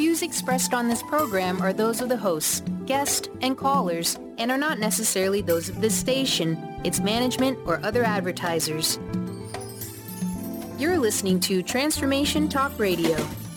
views expressed on this program are those of the hosts, guests, and callers, and are not necessarily those of this station, its management, or other advertisers. You're listening to Transformation Talk Radio.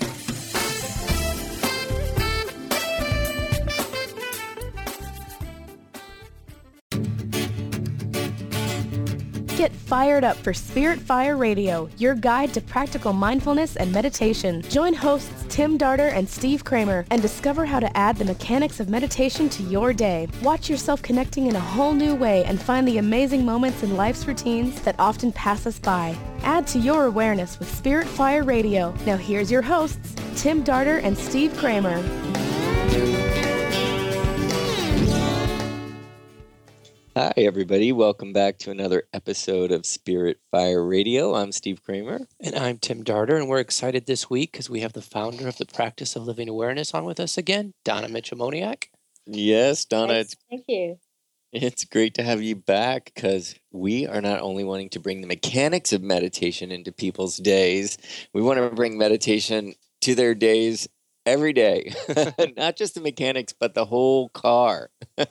Get fired up for Spirit Fire Radio, your guide to practical mindfulness and meditation. Join hosts Tim Darter and Steve Kramer and discover how to add the mechanics of meditation to your day. Watch yourself connecting in a whole new way and find the amazing moments in life's routines that often pass us by. Add to your awareness with Spirit Fire Radio. Now here's your hosts, Tim Darter and Steve Kramer. Hi, everybody. Welcome back to another episode of Spirit Fire Radio. I'm Steve Kramer. And I'm Tim Darter, and we're excited this week because we have the founder of the Practice of Living Awareness on with us again, Donna Mitchell-Moniak. Yes, Donna. Yes, thank you. It's great to have you back because we are not only wanting to bring the mechanics of meditation into people's days, we want to bring meditation to their days every day. Not just the mechanics, but the whole car.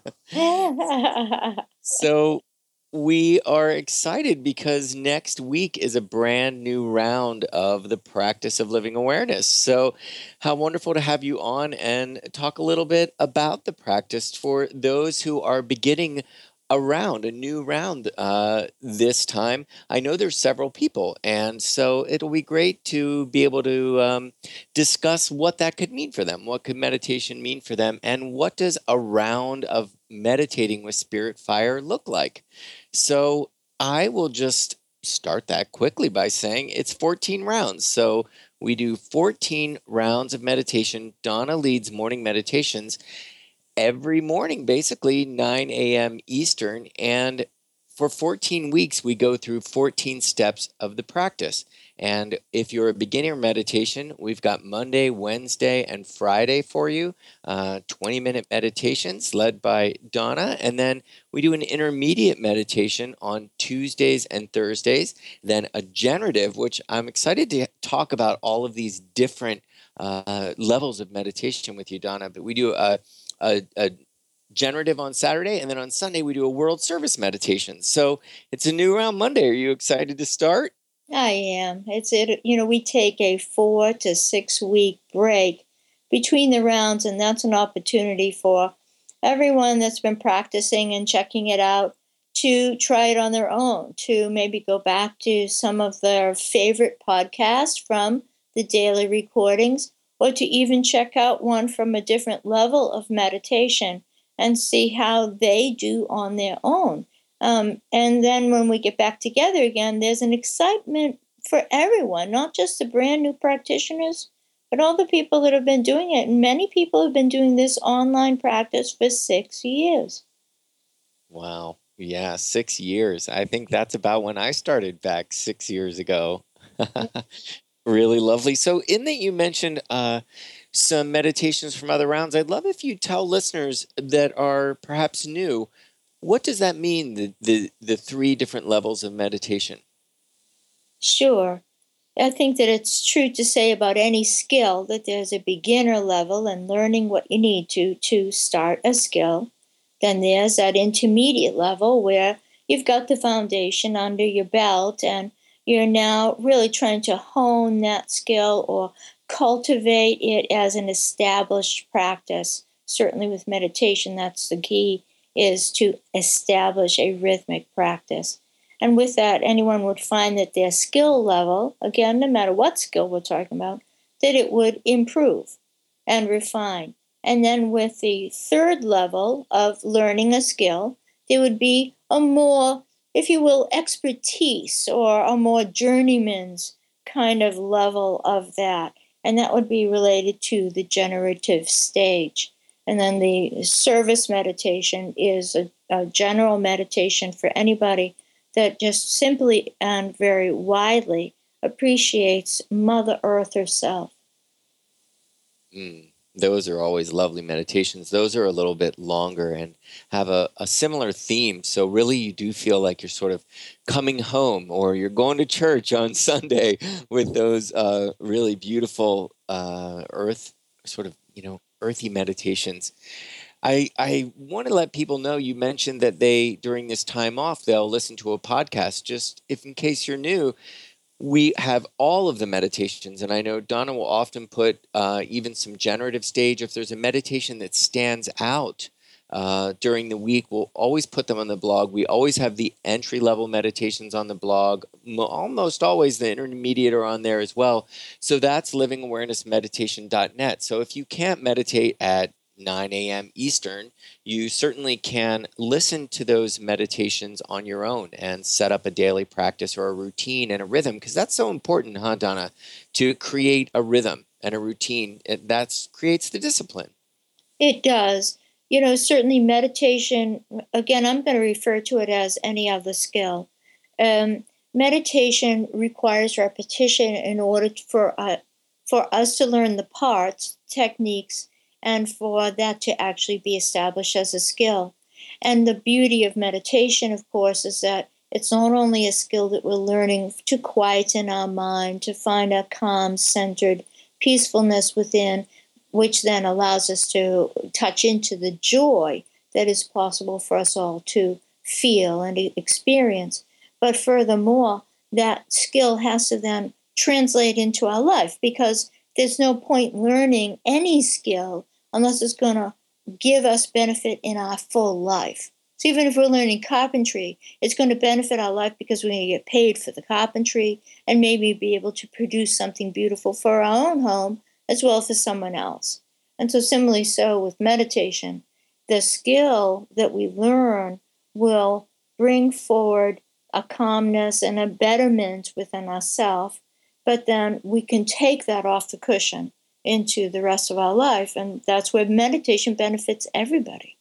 So we are excited because next week is a brand new round of the Practice of Living Awareness. So how wonderful to have you on and talk a little bit about the practice for those who are beginning a new round this time. I know there's several people, and so it'll be great to be able to discuss what that could mean for them. What could meditation mean for them, and what does a round of meditating with Spirit Fire look like? So I will just start that quickly by saying it's 14 rounds. So we do 14 rounds of meditation. Donna leads morning meditations every morning, basically 9 a.m. Eastern. And for 14 weeks, we go through 14 steps of the practice. And if you're a beginner meditation, we've got Monday, Wednesday, and Friday for you, 20-minute meditations led by Donna. And then we do an intermediate meditation on Tuesdays and Thursdays, then a generative, which I'm excited to talk about all of these different levels of meditation with you, Donna. But we do a generative on Saturday, and then on Sunday we do a world service meditation. So it's a new round Monday. Are you excited to start? I am. We take a 4 to 6 week break between the rounds, and that's an opportunity for everyone that's been practicing and checking it out to try it on their own, to maybe go back to some of their favorite podcasts from the daily recordings, or to even check out one from a different level of meditation and see how they do on their own. And then when we get back together again, there's an excitement for everyone, not just the brand new practitioners, but all the people that have been doing it. And many people have been doing this online practice for 6 years. Wow. Yeah, 6 years. I think that's about when I started back 6 years ago. Really lovely. So in that you mentioned some meditations from other rounds, I'd love if you tell listeners that are perhaps new, what does that mean, the 3 different levels of meditation? Sure. I think that it's true to say about any skill that there's a beginner level and learning what you need to start a skill. Then there's that intermediate level where you've got the foundation under your belt and you're now really trying to hone that skill or cultivate it as an established practice. Certainly with meditation, that's the key, is to establish a rhythmic practice. And with that, anyone would find that their skill level, again, no matter what skill we're talking about, that it would improve and refine. And then with the third level of learning a skill, there would be a more, if you will, expertise or a more journeyman's kind of level of that. And that would be related to the generative stage. And then the service meditation is a general meditation for anybody that just simply and very widely appreciates Mother Earth herself. Those are always lovely meditations. Those are a little bit longer and have a similar theme. So really you do feel like you're sort of coming home or you're going to church on Sunday with those really beautiful earth sort of, earthy meditations. I want to let people know, you mentioned that during this time off, they'll listen to a podcast. Just if in case you're new, we have all of the meditations. And I know Donna will often put even some generative stage. If there's a meditation that stands out during the week, we'll always put them on the blog. We always have the entry-level meditations on the blog. Almost always the intermediate are on there as well. So that's livingawarenessmeditation.net. So if you can't meditate at 9 a.m. Eastern, you certainly can listen to those meditations on your own and set up a daily practice or a routine and a rhythm, because that's so important, huh, Donna, to create a rhythm and a routine. That creates the discipline. It does. Certainly meditation, again, I'm going to refer to it as any other skill. Meditation requires repetition in order for us to learn the parts, techniques, and for that to actually be established as a skill. And the beauty of meditation, of course, is that it's not only a skill that we're learning to quieten our mind, to find a calm, centered peacefulness within, which then allows us to touch into the joy that is possible for us all to feel and experience. But furthermore, that skill has to then translate into our life, because there's no point learning any skill unless it's going to give us benefit in our full life. So even if we're learning carpentry, it's going to benefit our life because we're going to get paid for the carpentry and maybe be able to produce something beautiful for our own home as well as for someone else. And so similarly so with meditation, the skill that we learn will bring forward a calmness and a betterment within ourselves, but then we can take that off the cushion into the rest of our life. And that's where meditation benefits everybody.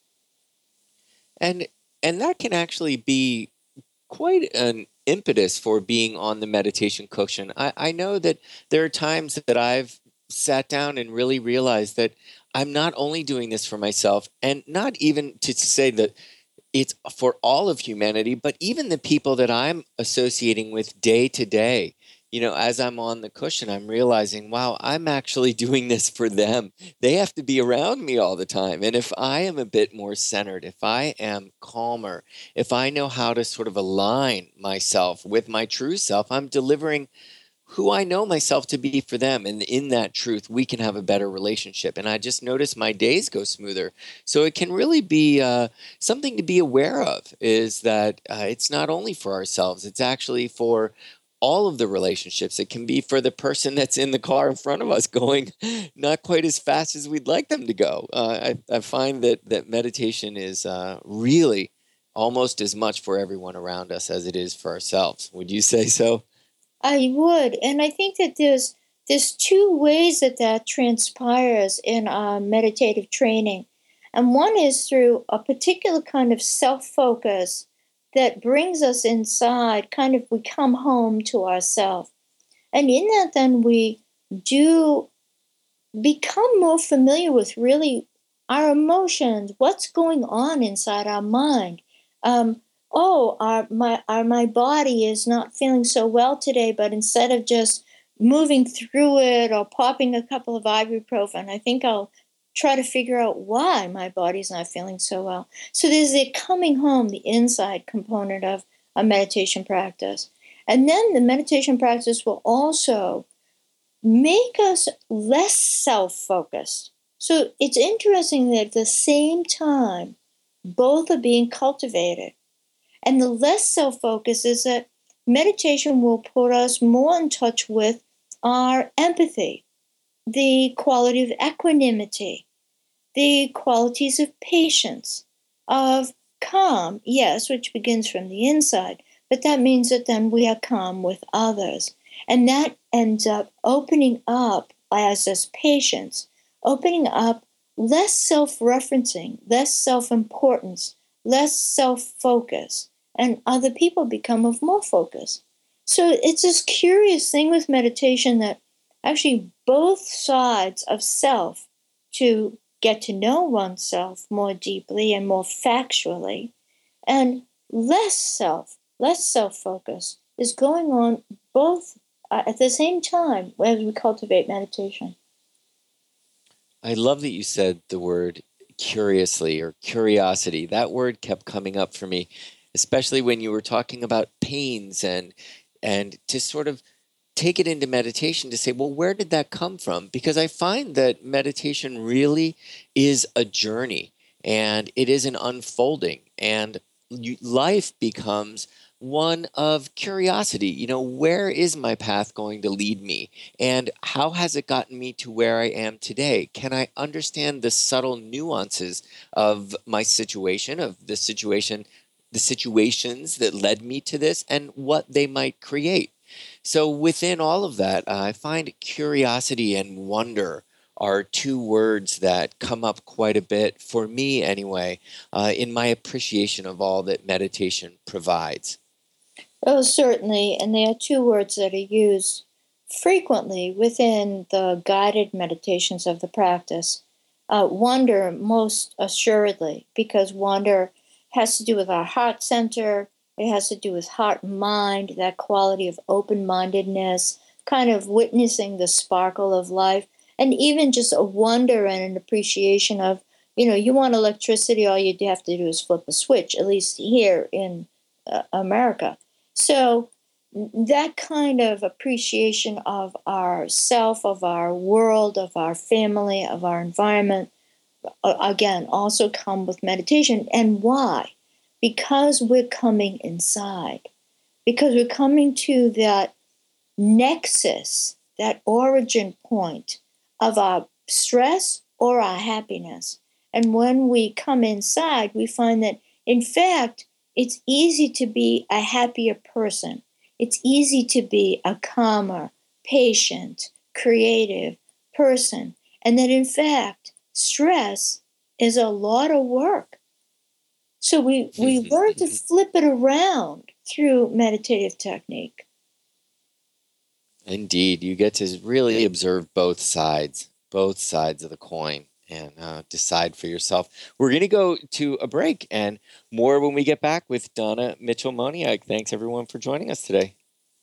And that can actually be quite an impetus for being on the meditation cushion. I know that there are times that I've sat down and really realized that I'm not only doing this for myself, and not even to say that it's for all of humanity, but even the people that I'm associating with day to day. As I'm on the cushion, I'm realizing, wow, I'm actually doing this for them. They have to be around me all the time. And if I am a bit more centered, if I am calmer, if I know how to sort of align myself with my true self, I'm delivering who I know myself to be for them. And in that truth, we can have a better relationship. And I just notice my days go smoother. So it can really be something to be aware of, is that it's not only for ourselves, it's actually for all of the relationships. It can be for the person that's in the car in front of us going not quite as fast as we'd like them to go. I find that meditation is really almost as much for everyone around us as it is for ourselves. Would you say so? I would. And I think that there's two ways that transpires in our meditative training. And one is through a particular kind of self-focus that brings us inside, kind of we come home to ourselves. And in that, then we do become more familiar with really our emotions, what's going on inside our mind. My body is not feeling so well today, but instead of just moving through it or popping a couple of ibuprofen, I think I'll try to figure out why my body's not feeling so well. So there's the coming home, the inside component of a meditation practice. And then the meditation practice will also make us less self-focused. So it's interesting that at the same time, both are being cultivated. And the less self-focus is that meditation will put us more in touch with our empathy, the quality of equanimity, the qualities of patience, of calm, yes, which begins from the inside, but that means that then we are calm with others. And that ends up opening up, as this patience, opening up less self-referencing, less self-importance, less self-focus, and other people become of more focus. So it's this curious thing with meditation that actually both sides of self, to get to know oneself more deeply and more factually, and less self-focus is going on both at the same time as we cultivate meditation. I love that you said the word curiously or curiosity. That word kept coming up for me, especially when you were talking about pains and to sort of take it into meditation to say, well, where did that come from? Because I find that meditation really is a journey and it is an unfolding, and life becomes one of curiosity. You know, where is my path going to lead me? And how has it gotten me to where I am today? Can I understand the subtle nuances of my situation, of the situations that led me to this, and what they might create? So within all of that, I find curiosity and wonder are two words that come up quite a bit, for me anyway, in my appreciation of all that meditation provides. Oh, certainly. And there are two words that are used frequently within the guided meditations of the practice. Wonder, most assuredly, because wonder has to do with our heart center. It has to do with heart and mind, that quality of open-mindedness, kind of witnessing the sparkle of life, and even just a wonder and an appreciation of, you want electricity, all you have to do is flip a switch, at least here in America. So that kind of appreciation of ourself, of our world, of our family, of our environment, again, also come with meditation. And why? Because we're coming inside, because we're coming to that nexus, that origin point of our stress or our happiness. And when we come inside, we find that, in fact, it's easy to be a happier person. It's easy to be a calmer, patient, creative person. And that, in fact, stress is a lot of work. So we learn to flip it around through meditative technique. Indeed, you get to really observe both sides of the coin, and decide for yourself. We're going to go to a break and more when we get back with Donna Mitchell-Moniak. Thanks everyone for joining us today.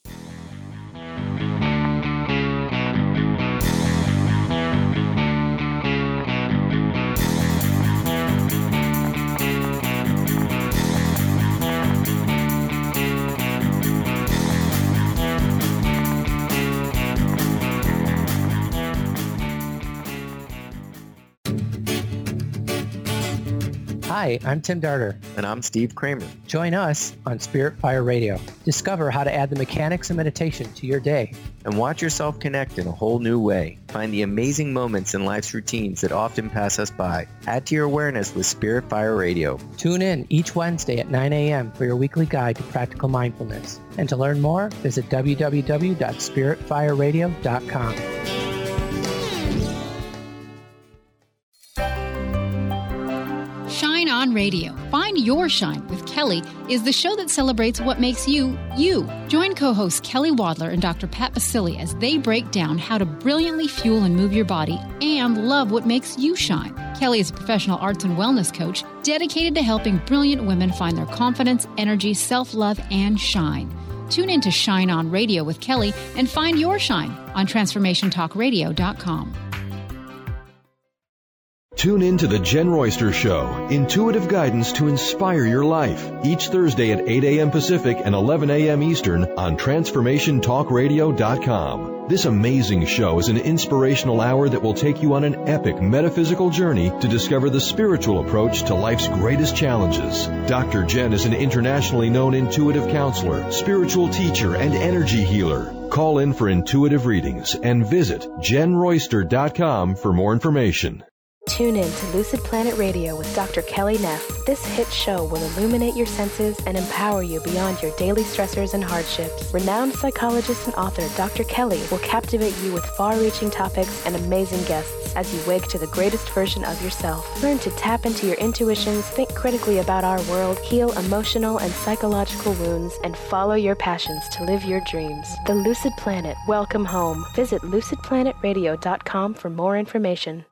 Hi, I'm Tim Darter. And I'm Steve Kramer. Join us on Spirit Fire Radio. Discover how to add the mechanics of meditation to your day. And watch yourself connect in a whole new way. Find the amazing moments in life's routines that often pass us by. Add to your awareness with Spirit Fire Radio. Tune in each Wednesday at 9 a.m. for your weekly guide to practical mindfulness. And to learn more, visit www.spiritfireradio.com. Shine On Radio. Find Your Shine with Kelly is the show that celebrates what makes you, you. Join co-hosts Kelly Wadler and Dr. Pat Basili as they break down how to brilliantly fuel and move your body and love what makes you shine. Kelly is a professional arts and wellness coach dedicated to helping brilliant women find their confidence, energy, self-love, and shine. Tune in to Shine On Radio with Kelly and find your shine on TransformationTalkRadio.com. Tune in to The Jen Royster Show, intuitive guidance to inspire your life, each Thursday at 8 a.m. Pacific and 11 a.m. Eastern on TransformationTalkRadio.com. This amazing show is an inspirational hour that will take you on an epic metaphysical journey to discover the spiritual approach to life's greatest challenges. Dr. Jen is an internationally known intuitive counselor, spiritual teacher, and energy healer. Call in for intuitive readings and visit JenRoyster.com for more information. Tune in to Lucid Planet Radio with Dr. Kelly Neff. This hit show will illuminate your senses and empower you beyond your daily stressors and hardships. Renowned psychologist and author Dr. Kelly will captivate you with far-reaching topics and amazing guests as you wake to the greatest version of yourself. Learn to tap into your intuitions, think critically about our world, heal emotional and psychological wounds, and follow your passions to live your dreams. The Lucid Planet. Welcome home. Visit lucidplanetradio.com for more information.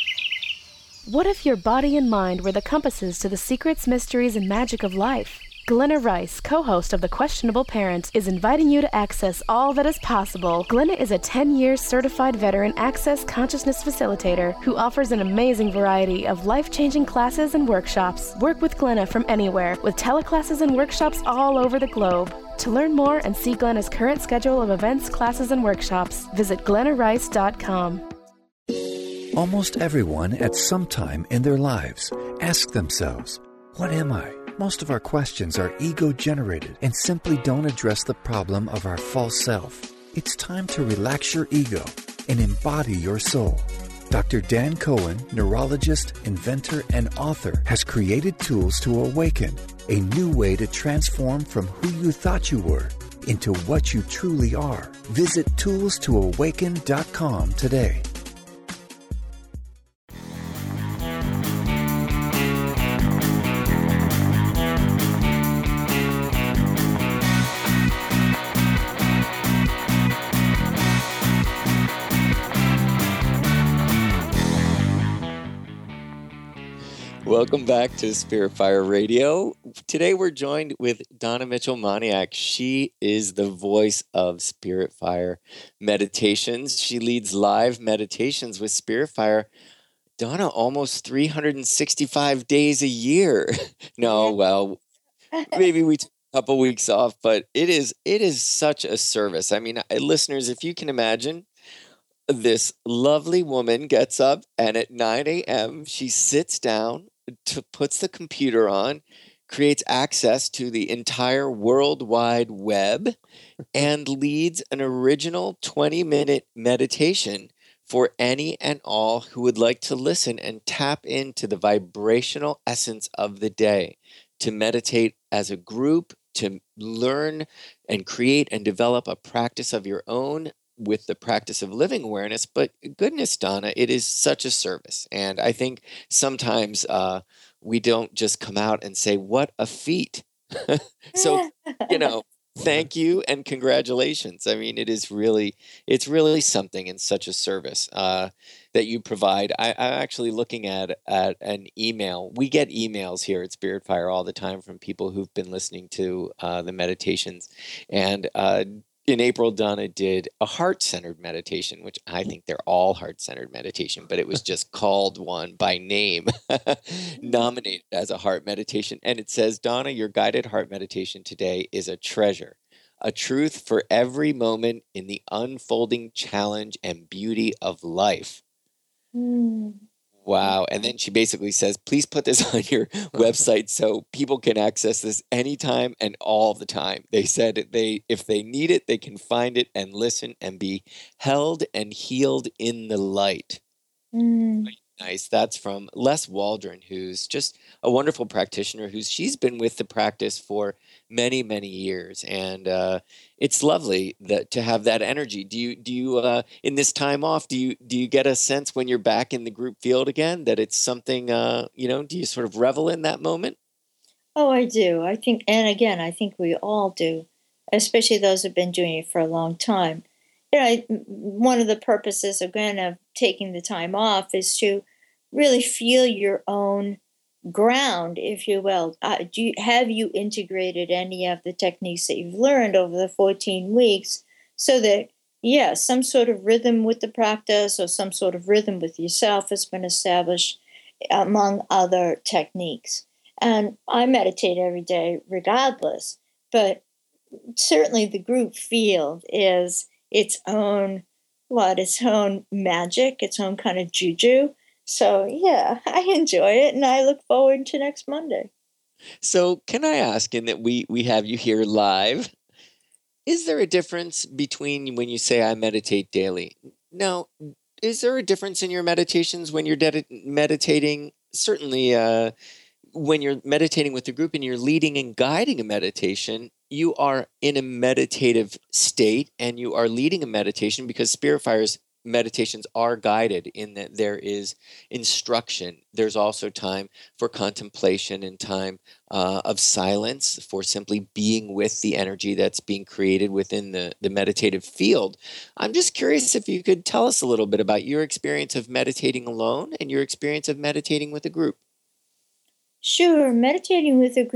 What if your body and mind were the compasses to the secrets, mysteries, and magic of life? Glenna Rice, co-host of The Questionable Parent, is inviting you to access all that is possible. Glenna is a 10-year certified veteran Access Consciousness facilitator who offers an amazing variety of life-changing classes and workshops. Work with Glenna from anywhere, with teleclasses and workshops all over the globe. To learn more and see Glenna's current schedule of events, classes, and workshops, visit glennarice.com. Almost everyone at some time in their lives ask themselves, what am I? Most of our questions are ego-generated and simply don't address the problem of our false self. It's time to relax your ego and embody your soul. Dr. Dan Cohen, neurologist, inventor, and author, has created tools to awaken a new way to transform from who you thought you were into what you truly are. Visit toolstoawaken.com today. Welcome back to Spirit Fire Radio. Today we're joined with Donna Mitchell-Moniak. She is the voice of Spirit Fire Meditations. She leads live meditations with Spirit Fire. Donna, almost 365 days a year. Well, maybe we took a couple weeks off, but it is such a service. I mean, listeners, if you can imagine, this lovely woman gets up and at 9 a.m. she sits down, puts the computer on, creates access to the entire World Wide Web, and leads an original 20-minute meditation for any and all who would like to listen and tap into the vibrational essence of the day, to meditate as a group, to learn and create and develop a practice of your own with the practice of living awareness. But goodness, Donna, it is such a service. And I think sometimes we don't just come out and say, what a feat. So, thank you and congratulations. I mean, it's really something and such a service that you provide. I'm actually looking at an email. We get emails here at Spirit Fire all the time from people who've been listening to the meditations. And in April, Donna did a heart-centered meditation, which I think they're all heart-centered meditation, but it was just called one by name, nominated as a heart meditation. And it says, Donna, your guided heart meditation today is a treasure, a truth for every moment in the unfolding challenge and beauty of life. Wow. And then she basically says, please put this on your website so people can access this anytime and all the time. They said if they need it, they can find it and listen and be held and healed in the light. Nice. That's from Les Waldron, who's just a wonderful practitioner she's been with the practice for many, many years. And it's lovely to have that energy. Do you in this time off, do you get a sense when you're back in the group field again that it's something, do you sort of revel in that moment? Oh, I do. I think we all do, especially those who've been doing it for a long time. One of the purposes, again, of taking the time off is to really feel your own ground, if you will. Have you integrated any of the techniques that you've learned over the 14 weeks so that, some sort of rhythm with the practice or some sort of rhythm with yourself has been established among other techniques. And I meditate every day regardless, but certainly the group field is its own magic, its own kind of juju. So, I enjoy it, and I look forward to next Monday. So can I ask, in that we have you here live, is there a difference between when you say I meditate daily? Now, is there a difference in your meditations when you're meditating? Certainly, when you're meditating with the group and you're leading and guiding a meditation, you are in a meditative state and you are leading a meditation because Spirit Fire's meditations are guided in that there is instruction. There's also time for contemplation and time of silence for simply being with the energy that's being created within the meditative field. I'm just curious if you could tell us a little bit about your experience of meditating alone and your experience of meditating with a group. Sure. Meditating with a group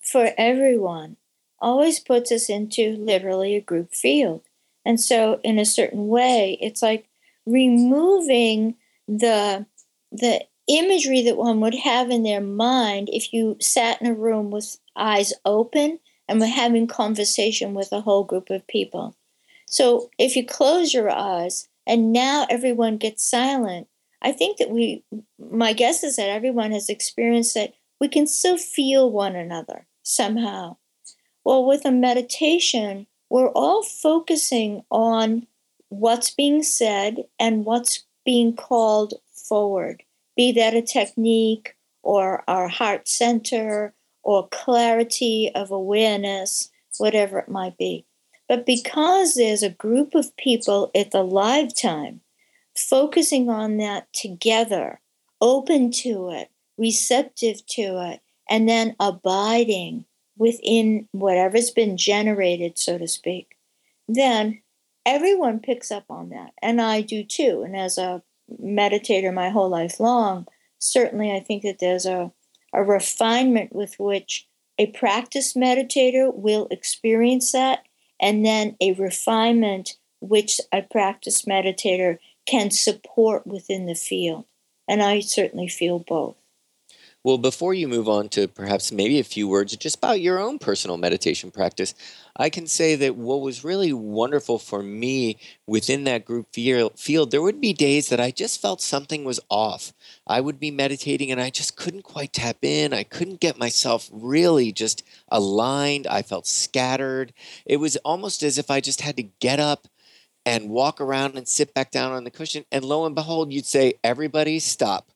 for everyone always puts us into literally a group field. And so in a certain way, it's like removing the imagery that one would have in their mind if you sat in a room with eyes open and were having conversation with a whole group of people. So if you close your eyes and now everyone gets silent, I think that my guess is that everyone has experienced that we can still feel one another somehow. Well, with a meditation, we're all focusing on what's being said and what's being called forward, be that a technique or our heart center or clarity of awareness, whatever it might be. But because there's a group of people at the live time focusing on that together, open to it, receptive to it, and then abiding within whatever's been generated, so to speak, then everyone picks up on that. And I do too. And as a meditator my whole life long, certainly I think that there's a refinement with which a practice meditator will experience that, and then a refinement which a practice meditator can support within the field. And I certainly feel both. Well, before you move on to perhaps maybe a few words just about your own personal meditation practice, I can say that what was really wonderful for me within that group field, there would be days that I just felt something was off. I would be meditating and I just couldn't quite tap in. I couldn't get myself really just aligned. I felt scattered. It was almost as if I just had to get up and walk around and sit back down on the cushion. And lo and behold, you'd say, everybody stop.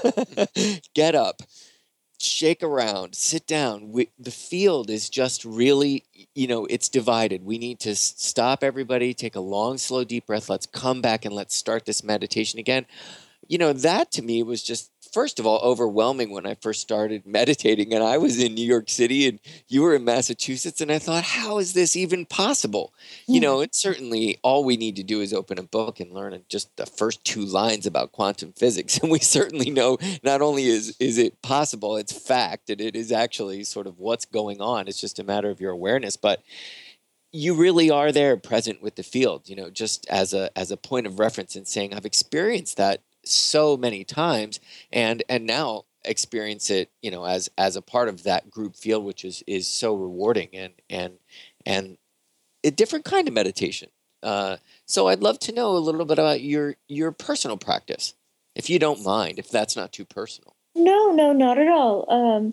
Get up, shake around, sit down. The field is just really, it's divided. We need to stop, everybody, take a long, slow, deep breath. Let's come back and let's start this meditation again. That to me was just, first of all, overwhelming when I first started meditating. And I was in New York City and you were in Massachusetts. And I thought, how is this even possible? It's certainly all we need to do is open a book and learn just the first 2 lines about quantum physics. And we certainly know not only is it possible, it's fact, and it is actually sort of what's going on. It's just a matter of your awareness. But you really are there present with the field, just as a point of reference and saying, I've experienced that so many times and now experience it, as a part of that group field, which is so rewarding and a different kind of meditation. So I'd love to know a little bit about your personal practice, if you don't mind, if that's not too personal. No, not at all.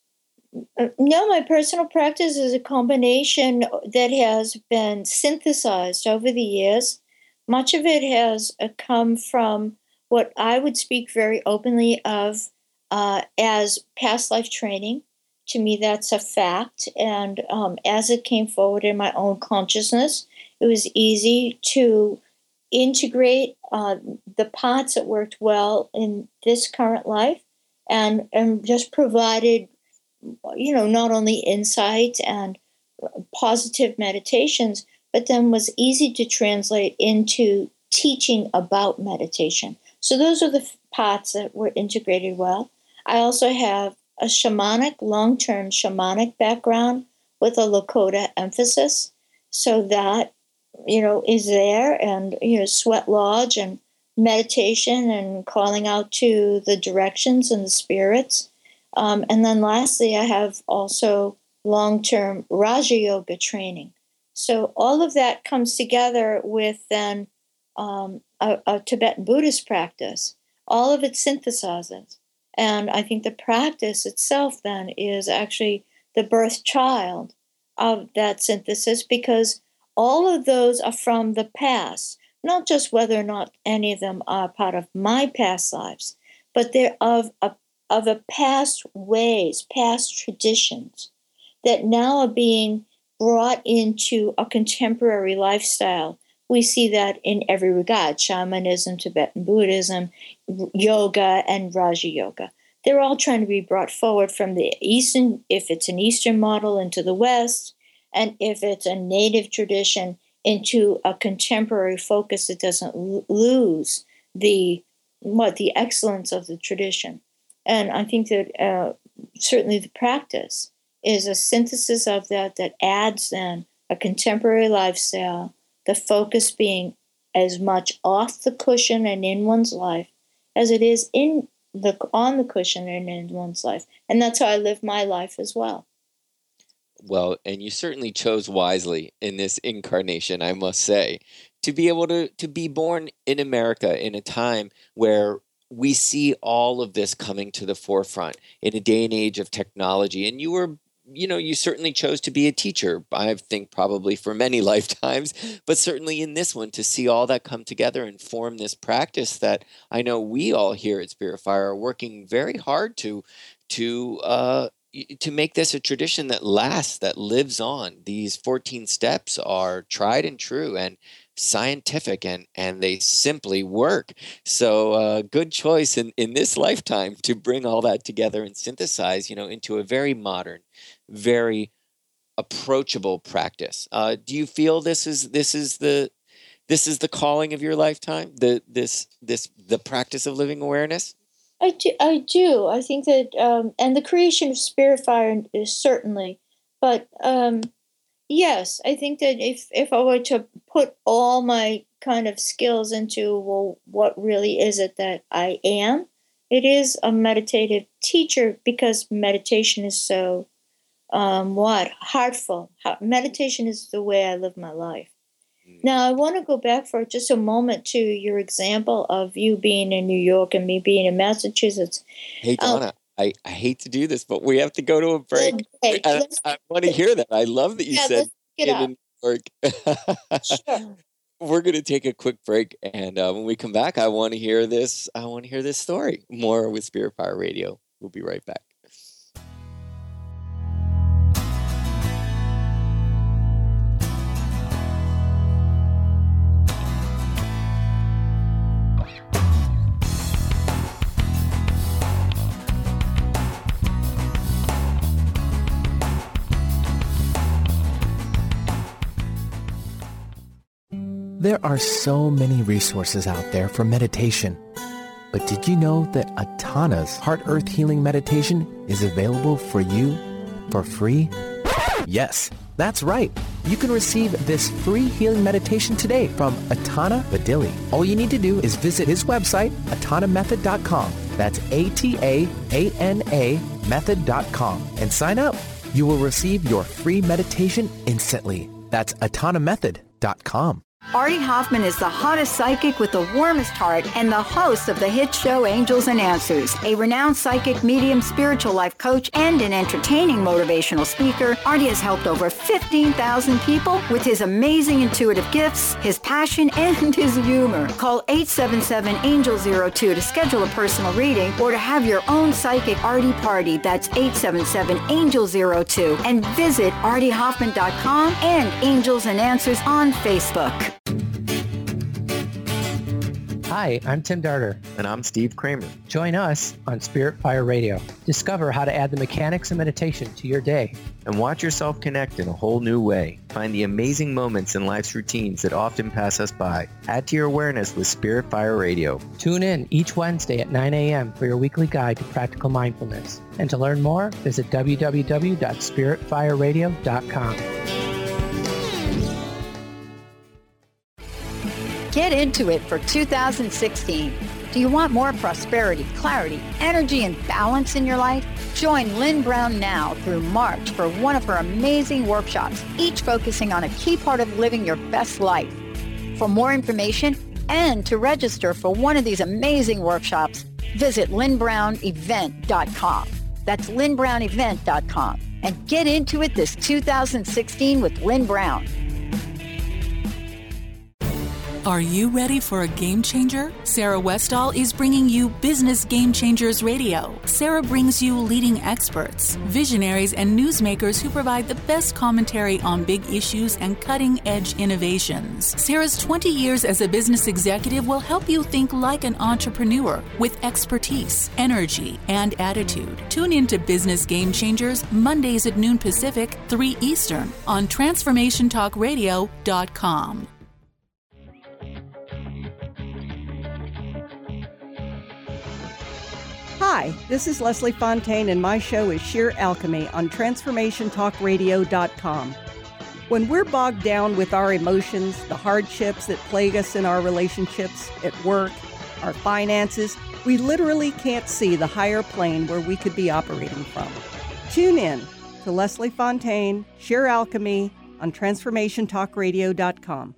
No, my personal practice is a combination that has been synthesized over the years. Much of it has come from what I would speak very openly of as past life training. To me, that's a fact. And as it came forward in my own consciousness, it was easy to integrate the parts that worked well in this current life and just provided, not only insight and positive meditations, but then was easy to translate into teaching about meditation. So those are the parts that were integrated well. I also have a long-term shamanic background with a Lakota emphasis. So that, is there, and, sweat lodge and meditation and calling out to the directions and the spirits. And then lastly, I have also long-term Raja Yoga training. So all of that comes together with then a Tibetan Buddhist practice. All of it synthesizes. And I think the practice itself then is actually the birth child of that synthesis, because all of those are from the past, not just whether or not any of them are part of my past lives, but they're of a past ways, past traditions that now are being brought into a contemporary lifestyle. We see that in every regard: shamanism, Tibetan Buddhism, yoga, and Raja Yoga. They're all trying to be brought forward from the Eastern, if it's an Eastern model, into the West, and if it's a native tradition, into a contemporary focus that doesn't lose the excellence of the tradition. And I think that certainly the practice is a synthesis of that adds then a contemporary lifestyle, the focus being as much off the cushion and in one's life as it is on the cushion and in one's life. And that's how I live my life as well. Well, and you certainly chose wisely in this incarnation, I must say, to be able to be born in America in a time where we see all of this coming to the forefront in a day and age of technology. And you certainly chose to be a teacher, I think probably for many lifetimes, but certainly in this one to see all that come together and form this practice that I know we all here at Spirit Fire are working very hard to make this a tradition that lasts, that lives on. These 14 steps are tried and true and scientific, and they simply work. So good choice in this lifetime to bring all that together and synthesize, into a very modern, very approachable practice. Do you feel this is the calling of your lifetime? The practice of living awareness? I do. I think that, and the creation of Spirit Fire is certainly, but yes, I think that if I were to put all my kind of skills into, well, what really is it that I am? It is a meditative teacher because meditation is so, heartful. Meditation is the way I live my life. Now, I want to go back for just a moment to your example of you being in New York and me being in Massachusetts. Hey, Donna, I hate to do this, but we have to go to a break. Okay, I want to hear that. I love that you said in New York. Sure. We're going to take a quick break, and when we come back, I want to hear this. I want to hear this story. More with Spirit Fire Radio. We'll be right back. There are so many resources out there for meditation. But did you know that Atana's Heart Earth Healing Meditation is available for you for free? Yes, that's right. You can receive this free healing meditation today from Atana Badili. All you need to do is visit his website, atanamethod.com. That's ATAANA method.com, and sign up. You will receive your free meditation instantly. That's atanamethod.com. Artie Hoffman is the hottest psychic with the warmest heart and the host of the hit show Angels and Answers. A renowned psychic, medium, spiritual life coach, and an entertaining motivational speaker, Artie has helped over 15,000 people with his amazing intuitive gifts, his passion, and his humor. Call 877-ANGEL-02 to schedule a personal reading or to have your own psychic Artie party. That's 877-ANGEL-02. And visit artiehoffman.com and Angels and Answers on Facebook. Hi, I'm Tim Darter. And I'm Steve Kramer. Join us on Spirit Fire Radio. Discover how to add the mechanics of meditation to your day. And watch yourself connect in a whole new way. Find the amazing moments in life's routines that often pass us by. Add to your awareness with Spirit Fire Radio. Tune in each Wednesday at 9 a.m. for your weekly guide to practical mindfulness. And to learn more, visit www.spiritfireradio.com. Get into it for 2016. Do you want more prosperity, clarity, energy, and balance in your life? Join Lynn Brown now through March for one of her amazing workshops, each focusing on a key part of living your best life. For more information and to register for one of these amazing workshops, visit lynnbrownevent.com. That's lynnbrownevent.com. And get into it this 2016 with Lynn Brown. Are you ready for a game changer? Sarah Westall is bringing you Business Game Changers Radio. Sarah brings you leading experts, visionaries, and newsmakers who provide the best commentary on big issues and cutting-edge innovations. Sarah's 20 years as a business executive will help you think like an entrepreneur with expertise, energy, and attitude. Tune into Business Game Changers Mondays at noon Pacific, 3 Eastern on TransformationTalkRadio.com. Hi, this is Leslie Fontaine, and my show is Sheer Alchemy on TransformationTalkRadio.com. When we're bogged down with our emotions, the hardships that plague us in our relationships, at work, our finances, we literally can't see the higher plane where we could be operating from. Tune in to Leslie Fontaine, Sheer Alchemy on TransformationTalkRadio.com.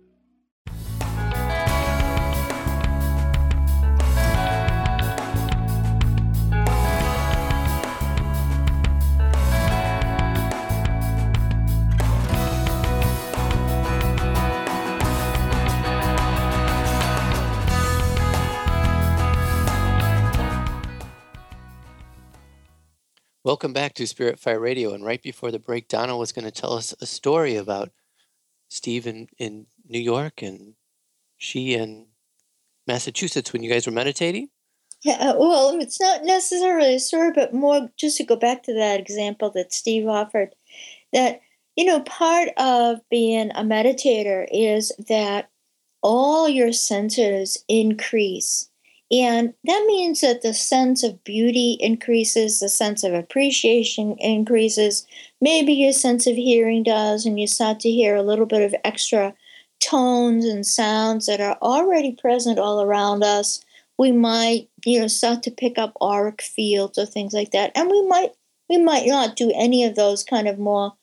Welcome back to Spirit Fire Radio. And right before the break, Donna was going to tell us a story about Steve in New York and she in Massachusetts when you guys were meditating. Yeah, well, it's not necessarily a story, but more just to go back to that example that Steve offered, that, part of being a meditator is that all your senses increase. And that means that the sense of beauty increases, the sense of appreciation increases, maybe your sense of hearing does, and you start to hear a little bit of extra tones and sounds that are already present all around us. We might, start to pick up auric fields or things like that. And we might not do any of those kind of more,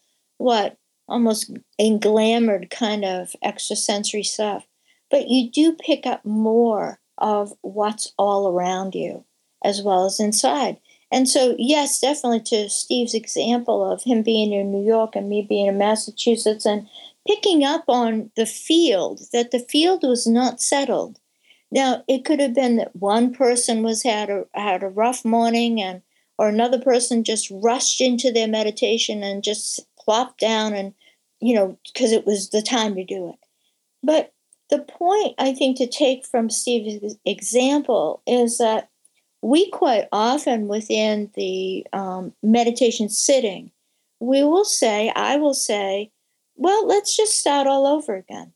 almost englamored kind of extrasensory stuff. But you do pick up more of what's all around you as well as inside. And so, yes, definitely to Steve's example of him being in New York and me being in Massachusetts and picking up on the field, that the field was not settled. Now, it could have been that one person had a rough morning or another person just rushed into their meditation and just plopped down and, because it was the time to do it. But the point, I think, to take from Steve's example is that we quite often within the meditation sitting, I will say, well, let's just start all over again.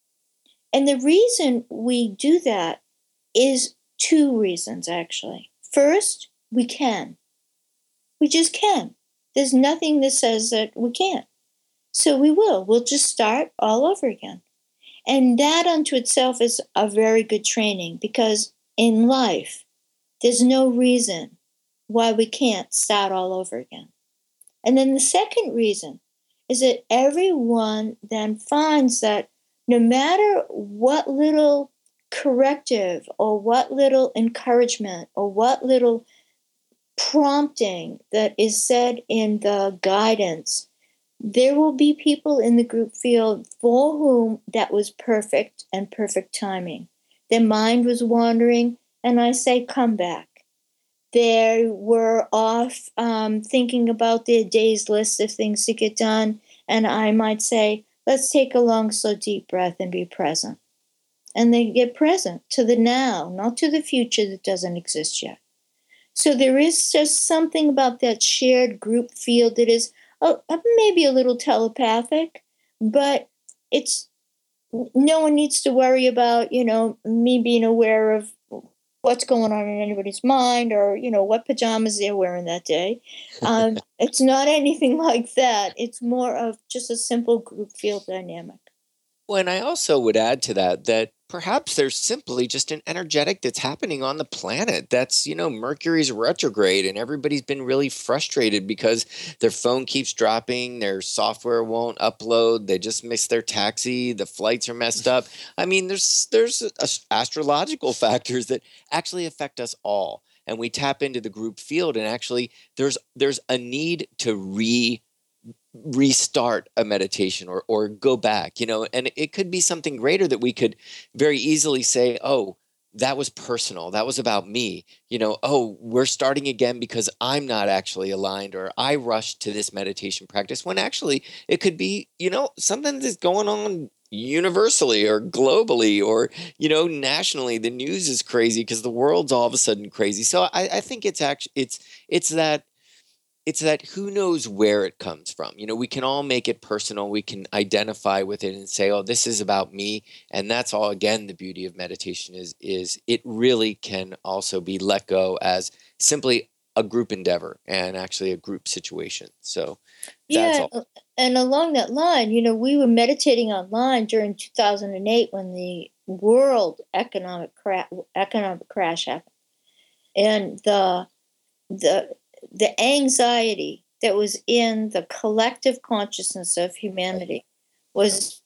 And the reason we do that is two reasons, actually. First, we can. We just can. There's nothing that says that we can't. So we will. We'll just start all over again. And that unto itself is a very good training because in life, there's no reason why we can't start all over again. And then the second reason is that everyone then finds that no matter what little corrective or what little encouragement or what little prompting that is said in the guidance, there will be people in the group field for whom that was perfect and perfect timing. Their mind was wandering, and I say, come back. They were off thinking about their day's list of things to get done, and I might say, let's take a long, slow, deep breath and be present. And they get present to the now, not to the future that doesn't exist yet. So there is just something about that shared group field that is maybe a little telepathic, but it's no one needs to worry about, me being aware of what's going on in anybody's mind or, what pajamas they're wearing that day. It's not anything like that. It's more of just a simple group field dynamic. Well, and I also would add to that perhaps there's simply just an energetic that's happening on the planet. That's, Mercury's retrograde and everybody's been really frustrated because their phone keeps dropping, their software won't upload, they just missed their taxi, the flights are messed up. I mean, there's astrological factors that actually affect us all. And we tap into the group field and actually there's a need to restart a meditation or go back, and it could be something greater that we could very easily say, oh, that was personal. That was about me. Oh, we're starting again because I'm not actually aligned or I rushed to this meditation practice when actually it could be, something that's going on universally or globally or, nationally. The news is crazy because the world's all of a sudden crazy. So I think it's that it's that who knows where it comes from. We can all make it personal. We can identify with it and say, oh, this is about me. And that's all, again, the beauty of meditation is it really can also be let go as simply a group endeavor and actually a group situation. So that's all. And along that line, we were meditating online during 2008 when the world economic crash happened. And the anxiety that was in the collective consciousness of humanity was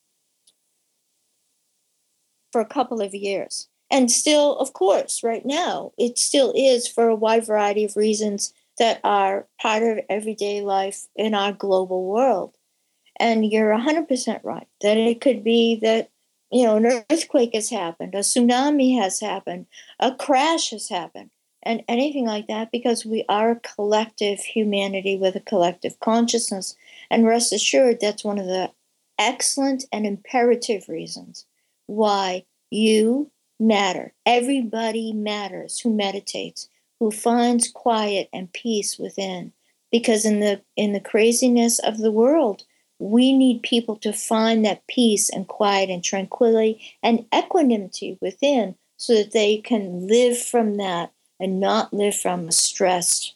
for a couple of years. And still, of course, right now, it still is for a wide variety of reasons that are part of everyday life in our global world. And you're 100% right that it could be that, an earthquake has happened, a tsunami has happened, a crash has happened, and anything like that, because we are a collective humanity with a collective consciousness. And rest assured, that's one of the excellent and imperative reasons why you matter. Everybody matters who meditates, who finds quiet and peace within. Because in the craziness of the world, we need people to find that peace and quiet and tranquility and equanimity within so that they can live from that and not live from a stressed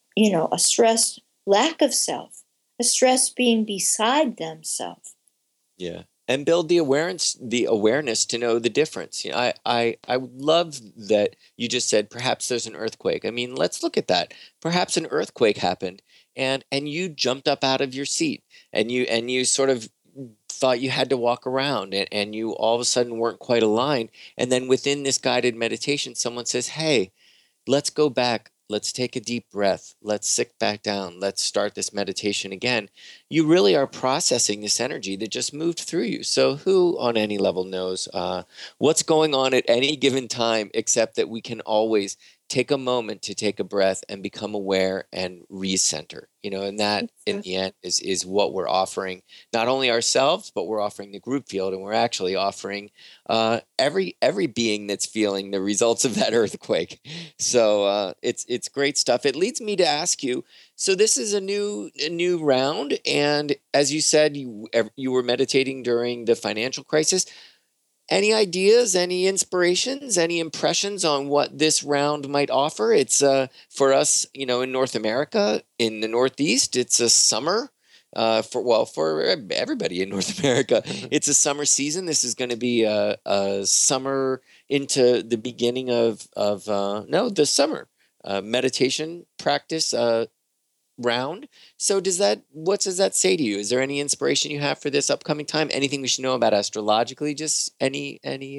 lack of self, a stress being beside themselves. Yeah. And build the awareness to know the difference. I love that you just said perhaps there's an earthquake. I mean, let's look at that. Perhaps an earthquake happened and you jumped up out of your seat and you sort of thought you had to walk around and you all of a sudden weren't quite aligned. And then within this guided meditation, someone says, hey, let's go back. Let's take a deep breath. Let's sit back down. Let's start this meditation again. You really are processing this energy that just moved through you. So who on any level knows what's going on at any given time, except that we can always take a moment to take a breath and become aware and recenter, and that in the end is what we're offering, not only ourselves, but we're offering the group field, and we're actually offering every being that's feeling the results of that earthquake. So it's great stuff. It leads me to ask you, so this is a new round, and as you said, you were meditating during the financial crisis. Any ideas, any inspirations, any impressions on what this round might offer? It's for us, in North America, in the Northeast, it's a summer for everybody in North America. It's a summer season. This is going to be a summer into the beginning of the summer meditation practice round. So what does that say to you? Is there any inspiration you have for this upcoming time? Anything we should know about astrologically? Just anything?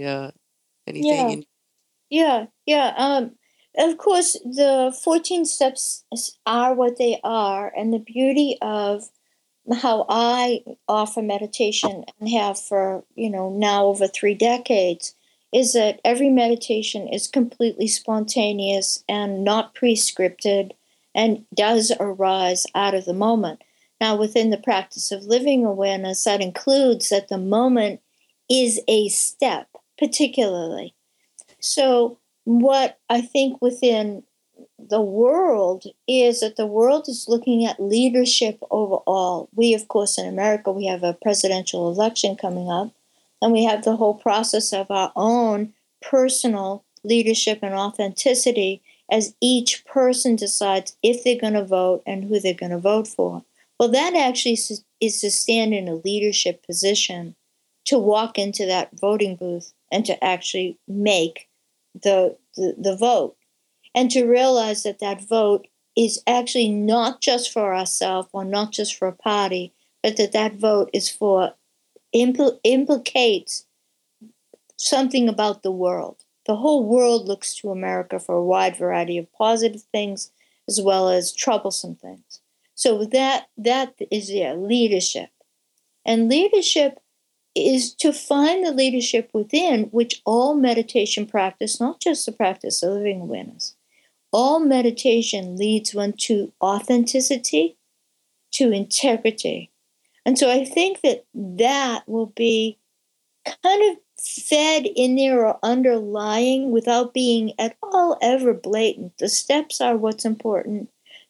Yeah. Of course, the 14 steps are what they are, and the beauty of how I offer meditation and have for now over 3 decades is that every meditation is completely spontaneous and not prescripted, and does arise out of the moment. Now, within the practice of living awareness, that includes that the moment is a step, particularly. So what I think within the world is that the world is looking at leadership overall. We, of course, in America, we have a presidential election coming up, and we have the whole process of our own personal leadership and authenticity as each person decides if they're going to vote and who they're going to vote for. Well, that actually is to stand in a leadership position, to walk into that voting booth and to actually make the vote, and to realize that vote is actually not just for ourselves or not just for a party, but that vote is for implicates something about the world. The whole world looks to America for a wide variety of positive things as well as troublesome things. So that is leadership. And leadership is to find the leadership within, which all meditation practice, not just the practice of living awareness, all meditation leads one to authenticity, to integrity. And so I think that will be kind of fed in there or underlying without being at all ever blatant. The steps are what's important.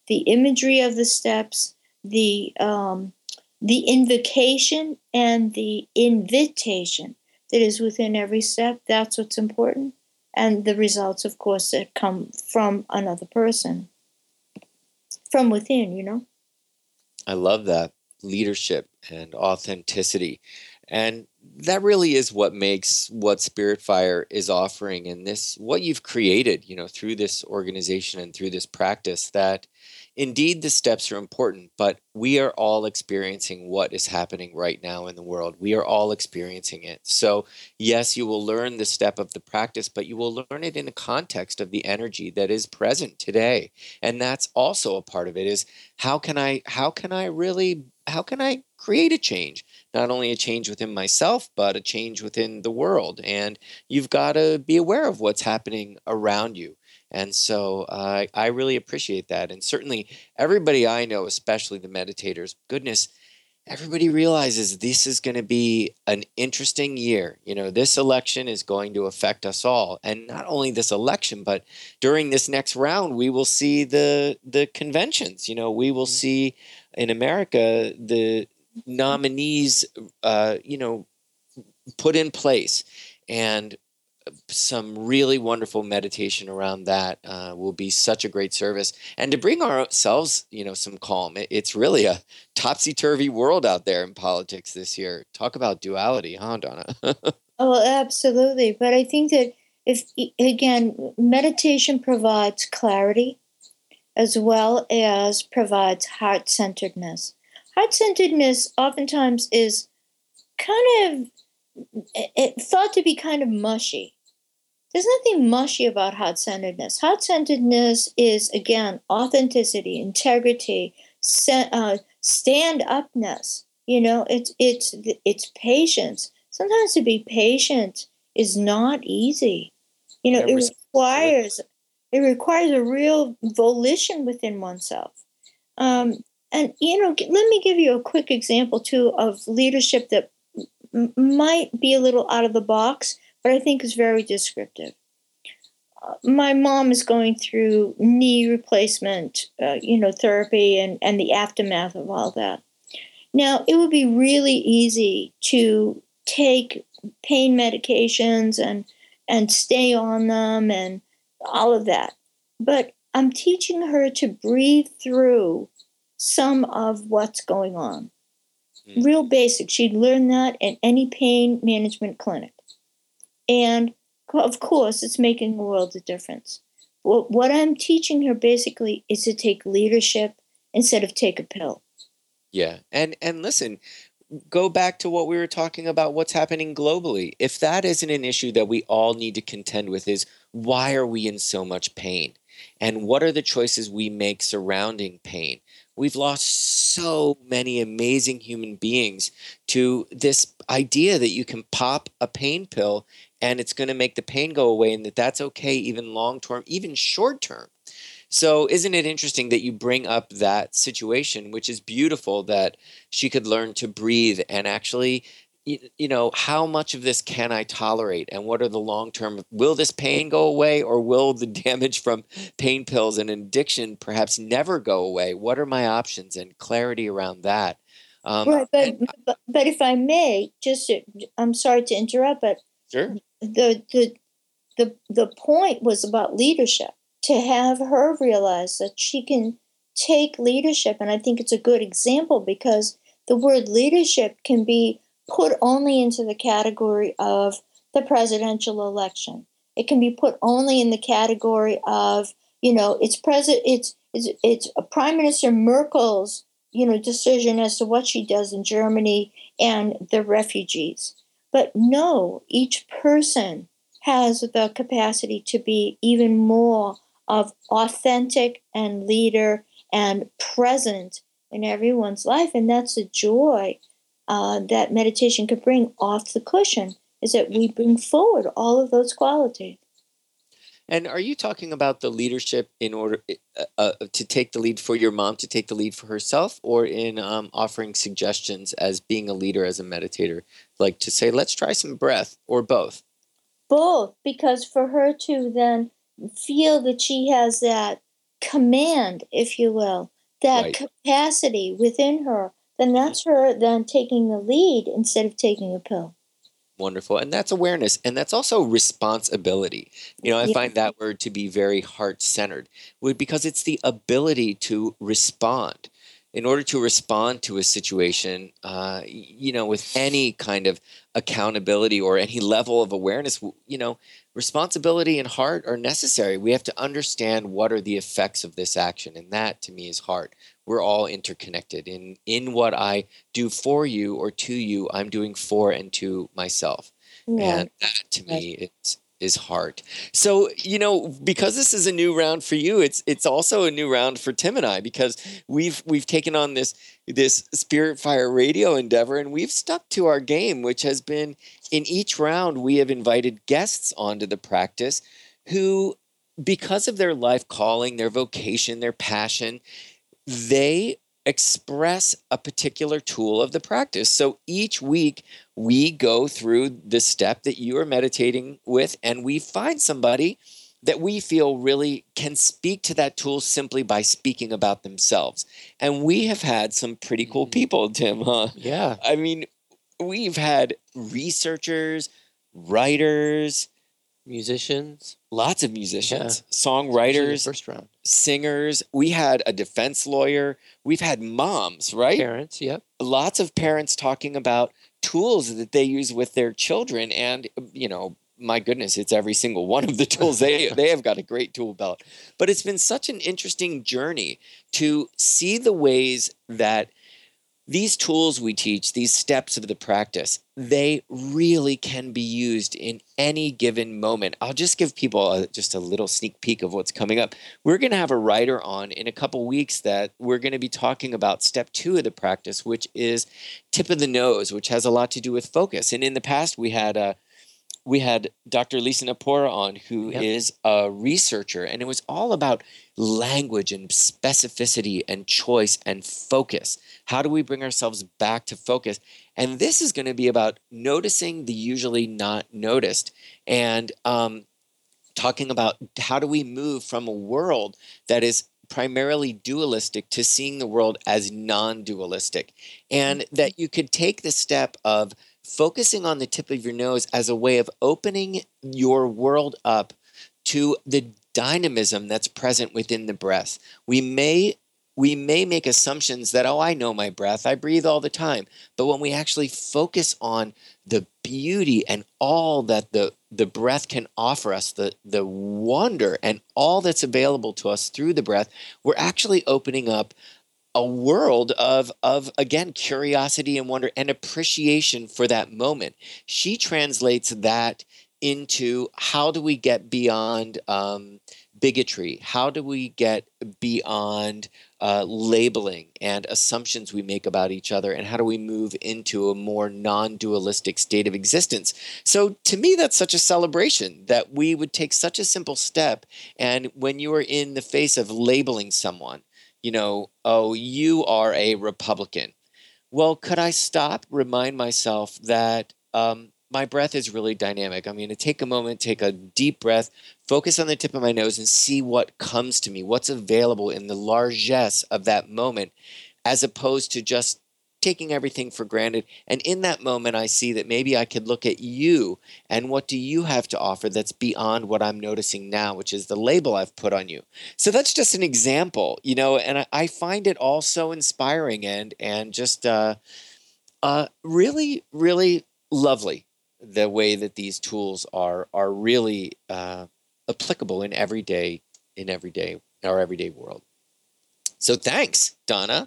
the imagery of the steps, the invocation and the invitation that is within every step. That's what's important. And the results, of course, that come from another person, from within, you know. I love that. Leadership and authenticity. And that really is what makes what Spirit Fire is offering and this, what you've created, through this organization and through this practice, that indeed the steps are important, but we are all experiencing what is happening right now in the world. We are all experiencing it. So yes, you will learn the step of the practice, but you will learn it in the context of the energy that is present today. And that's also a part of it, is how can I create a change? Not only a change within myself, but a change within the world. And you've got to be aware of what's happening around you. And so I really appreciate that. And certainly everybody I know, especially the meditators, goodness, everybody realizes this is going to be an interesting year. This election is going to affect us all. And not only this election, but during this next round, we will see the conventions. We will see in America the nominees, put in place. And some really wonderful meditation around that will be such a great service. And to bring ourselves, some calm. It's really a topsy-turvy world out there in politics this year. Talk about duality, huh, Donna? Oh, absolutely. But I think that meditation provides clarity as well as provides heart-centeredness. Heart-centeredness oftentimes is kind of thought to be kind of mushy. There's nothing mushy about heart-centeredness. Heart-centeredness is, again, authenticity, integrity, stand-upness. It's patience. Sometimes to be patient is not easy. It requires a real volition within oneself. And let me give you a quick example too of leadership that might be a little out of the box, but I think is very descriptive. My mom is going through knee replacement, therapy and the aftermath of all that. Now, it would be really easy to take pain medications and stay on them and all of that. But I'm teaching her to breathe through some of what's going on. Real basic. She'd learn that at any pain management clinic. And of course, it's making a world of difference. What I'm teaching her basically is to take leadership instead of take a pill. Yeah. And listen, go back to what we were talking about, what's happening globally. If that isn't an issue that we all need to contend with, is why are we in so much pain? And what are the choices we make surrounding pain? We've lost so many amazing human beings to this idea that you can pop a pain pill and it's going to make the pain go away, and that's okay, even long term, even short term. So isn't it interesting that you bring up that situation, which is beautiful, that she could learn to breathe and actually, how much of this can I tolerate, and what are the long term? Will this pain go away, or will the damage from pain pills and addiction perhaps never go away? What are my options, and clarity around that? Right, but if I may, I'm sorry to interrupt, but sure. The point was about leadership, to have her realize that she can take leadership, and I think it's a good example because the word leadership can be put only into the category of the presidential election. It can be put only in the category of, it's Prime Minister Merkel's, decision as to what she does in Germany and the refugees. But no, each person has the capacity to be even more of authentic and leader and present in everyone's life. And that's a joy that meditation could bring off the cushion, is that we bring forward all of those qualities. And are you talking about the leadership in order to take the lead for your mom, to take the lead for herself, or in offering suggestions as being a leader, as a meditator, like to say, let's try some breath, or both? Both, because for her to then feel that she has that command, if you will, that capacity within her, then that's her then taking the lead instead of taking a pill. Wonderful. And that's awareness. And that's also responsibility. I find that word to be very heart-centered because it's the ability to respond. In order to respond to a situation, with any kind of accountability or any level of awareness, responsibility and heart are necessary. We have to understand what are the effects of this action. And that, to me, is heart. We're all interconnected. In what I do for you or to you, I'm doing for and to myself. Yeah. And that, to me, is heart. So, because this is a new round for you, it's also a new round for Tim and I, because we've taken on this Spirit Fire Radio endeavor, and we've stuck to our game, which has been, in each round, we have invited guests onto the practice who, because of their life calling, their vocation, their passion, they express a particular tool of the practice. So each week we go through the step that you are meditating with, and we find somebody that we feel really can speak to that tool simply by speaking about themselves. And we have had some pretty cool people, Tim, huh? Yeah. I mean, we've had researchers, writers, musicians, lots of musicians, songwriters, first round, singers. We had a defense lawyer. We've had moms, right? Parents, yep. Lots of parents talking about tools that they use with their children. And, my goodness, it's every single one of the tools. They have got a great tool belt. But it's been such an interesting journey to see the ways that these tools we teach, these steps of the practice, they really can be used in any given moment. I'll just give people just a little sneak peek of what's coming up. We're going to have a writer on in a couple weeks that we're going to be talking about step 2 of the practice, which is tip of the nose, which has a lot to do with focus. And in the past, we had Dr. Lisa Napora on, who is a researcher, and it was all about language and specificity and choice and focus. How do we bring ourselves back to focus? And this is going to be about noticing the usually not noticed, and talking about how do we move from a world that is primarily dualistic to seeing the world as non-dualistic, and that you could take the step of focusing on the tip of your nose as a way of opening your world up to the dynamism that's present within the breath. We may make assumptions that, I know my breath, I breathe all the time. But when we actually focus on the beauty and all that the breath can offer us, the wonder and all that's available to us through the breath, we're actually opening up a world of again, curiosity and wonder and appreciation for that moment. She translates that into how do we get beyond bigotry? How do we get beyond labeling and assumptions we make about each other? And how do we move into a more non-dualistic state of existence? So to me, that's such a celebration that we would take such a simple step. And when you are in the face of labeling someone, you are a Republican. Well, could I stop, remind myself that my breath is really dynamic. I'm going to take a moment, take a deep breath, focus on the tip of my nose and see what comes to me, what's available in the largesse of that moment, as opposed to just taking everything for granted. And in that moment, I see that maybe I could look at you and what do you have to offer that's beyond what I'm noticing now, which is the label I've put on you. So that's just an example, and I find it all so inspiring and just really, really lovely, the way that these tools are really applicable in our everyday world. So thanks, Donna.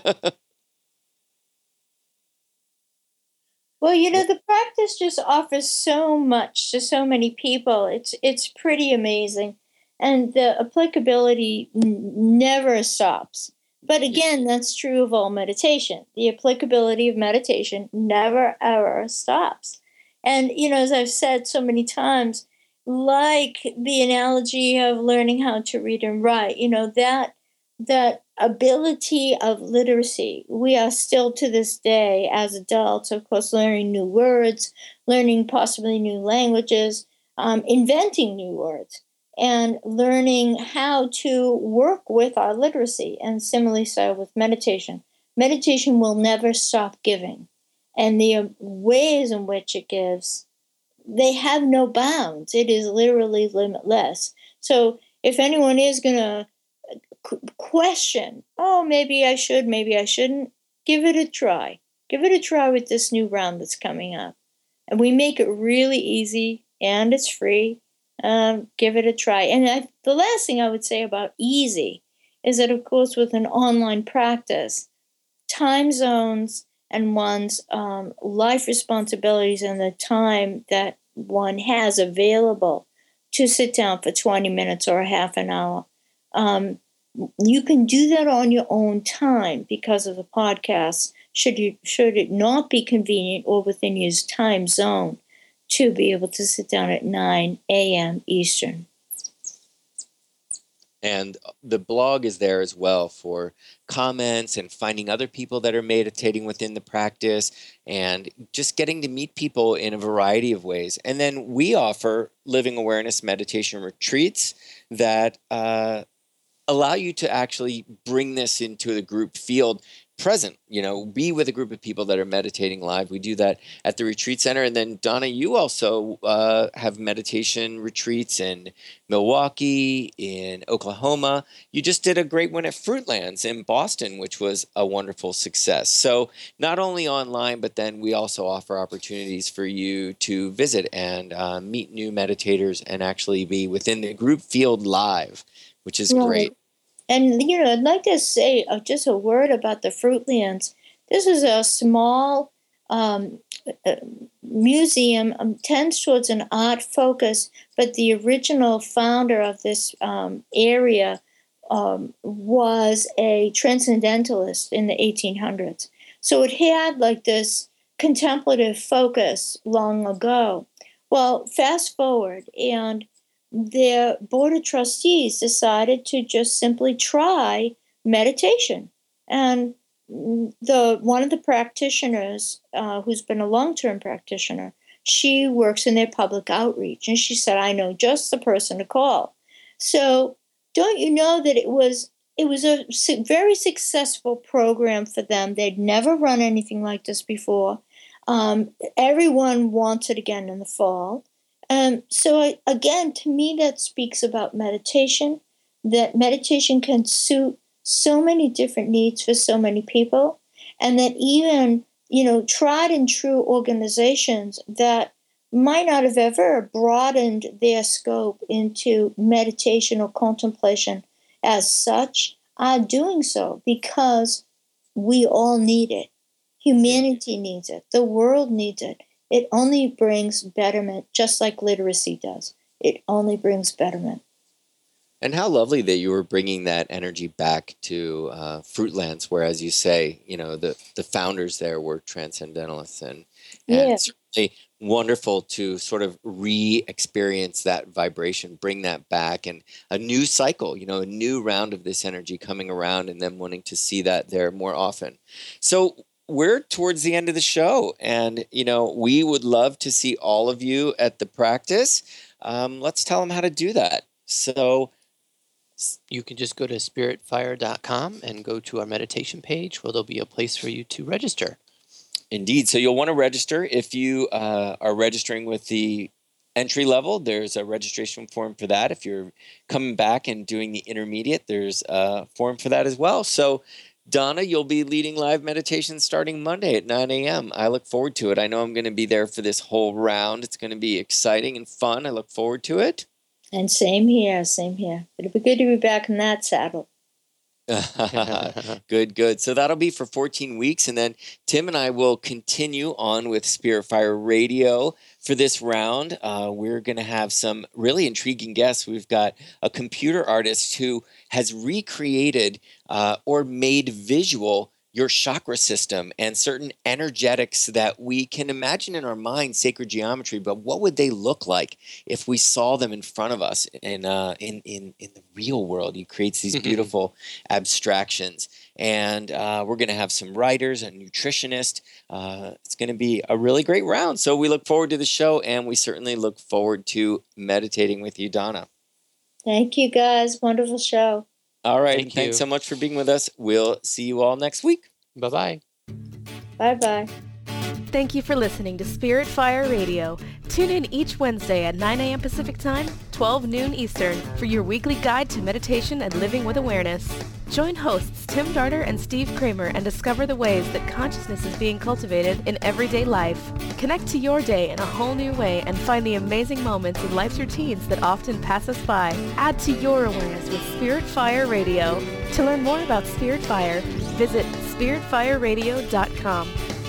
Well, the practice just offers so much to so many people. It's pretty amazing. And the applicability never stops. But again, that's true of all meditation. The applicability of meditation never, ever stops. And, as I've said so many times, like the analogy of learning how to read and write, that ability of literacy, we are still to this day as adults, of course, learning new words, learning possibly new languages, inventing new words. and learning how to work with our literacy. And similarly so with meditation. Meditation will never stop giving. And the ways in which it gives, they have no bounds. It is literally limitless. So if anyone is going to question, oh, maybe I should, maybe I shouldn't, give it a try. Give it a try with this new round that's coming up. And we make it really easy and it's free. Give it a try. And the last thing I would say about easy is that, of course, with an online practice, time zones and one's life responsibilities and the time that one has available to sit down for 20 minutes or a half an hour, you can do that on your own time because of the podcast. Should it not be convenient or within your time zone to be able to sit down at 9 a.m. Eastern. And the blog is there as well for comments and finding other people that are meditating within the practice and just getting to meet people in a variety of ways. And then we offer living awareness meditation retreats that allow you to actually bring this into the group field present, be with a group of people that are meditating live. We do that at the retreat center. And then Donna, you also have meditation retreats in Milwaukee, in Oklahoma. You just did a great one at Fruitlands in Boston, which was a wonderful success. So not only online, but then we also offer opportunities for you to visit and meet new meditators and actually be within the group field live, which is great. And, I'd like to say just a word about the Fruitlands. This is a small museum, tends towards an art focus, but the original founder of this area was a transcendentalist in the 1800s. So it had like this contemplative focus long ago. Well, fast forward, and their board of trustees decided to just simply try meditation. And one of the practitioners, who's been a long-term practitioner, she works in their public outreach. And she said, I know just the person to call. So don't you know that it was a very successful program for them. They'd never run anything like this before. Everyone wants it again in the fall. So again, to me, that speaks about meditation, that meditation can suit so many different needs for so many people, and that even, tried and true organizations that might not have ever broadened their scope into meditation or contemplation as such are doing so because we all need it. Humanity needs it. The world needs it. It only brings betterment, just like literacy does. It only brings betterment. And how lovely that you were bringing that energy back to Fruitlands, where, as you say, the founders there were transcendentalists, and it's certainly wonderful to sort of re-experience that vibration, bring that back, and a new cycle, a new round of this energy coming around, and them wanting to see that there more often. So we're towards the end of the show, and we would love to see all of you at the practice. Let's tell them how to do that. So you can just go to spiritfire.com and go to our meditation page where there'll be a place for you to register. Indeed. So you'll want to register. If you are registering with the entry level, there's a registration form for that. If you're coming back and doing the intermediate, there's a form for that as well. So Donna, you'll be leading live meditation starting Monday at 9 a.m. I look forward to it. I know I'm going to be there for this whole round. It's going to be exciting and fun. I look forward to it. And same here. It'll be good to be back in that saddle. Good. So that'll be for 14 weeks. And then Tim and I will continue on with Spirit Fire Radio for this round. We're going to have some really intriguing guests. We've got a computer artist who has recreated or made visual your chakra system and certain energetics that we can imagine in our mind, sacred geometry, but what would they look like if we saw them in front of us in the real world? He creates these beautiful abstractions. And we're going to have some writers, a nutritionist. It's going to be a really great round. So we look forward to the show, and we certainly look forward to meditating with you, Donna. Thank you, guys. Wonderful show. All right. Thank Thanks you. so much for being with us. We'll see you all next week. Bye-bye. Bye-bye. Thank you for listening to Spirit Fire Radio. Tune in each Wednesday at 9 a.m. Pacific Time, 12 noon Eastern, for your weekly guide to meditation and living with awareness. Join hosts Tim Darter and Steve Kramer and discover the ways that consciousness is being cultivated in everyday life. Connect to your day in a whole new way and find the amazing moments in life's routines that often pass us by. Add to your awareness with Spirit Fire Radio. To learn more about Spirit Fire, visit spiritfireradio.com.